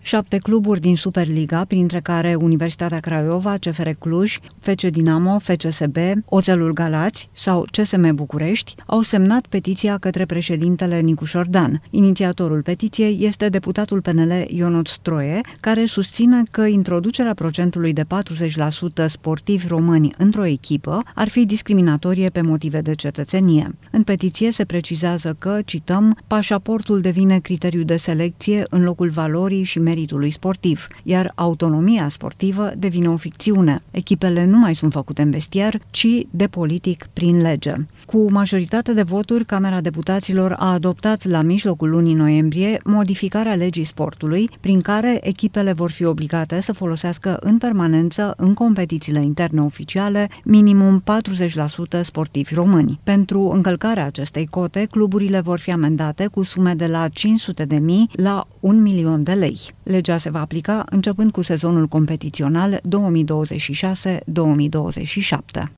7 cluburi din Superliga, printre care Universitatea Craiova, CFR Cluj, FC Dinamo, FCSB, Oțelul Galați sau CSM București, au semnat petiția către președintele Nicușor Dan. Inițiatorul petiției este deputatul PNL Ionut Stroie, care susține că introducerea procentului de 40% sportivi români într-o echipă ar fi discriminatorie pe motive de cetățenie. În petiție se precizează că, cităm, pașaportul devine criteriu de selecție în locul valorii și meritului sportiv, iar autonomia sportivă devine o ficțiune. Echipele nu mai sunt făcute în vestiar, ci de politic prin lege. Cu majoritate de voturi, Camera Deputaților a adoptat la mijlocul lunii noiembrie modificarea legii sportului, prin care echipele vor fi obligate să folosească în permanență în competițiile interne oficiale minimum 40% sportivi români. Pentru încălcarea acestei cote, cluburile vor fi amendate cu sume de la 500.000 la 1.000.000 de lei. Legea se va aplica începând cu sezonul competițional 2026-2027.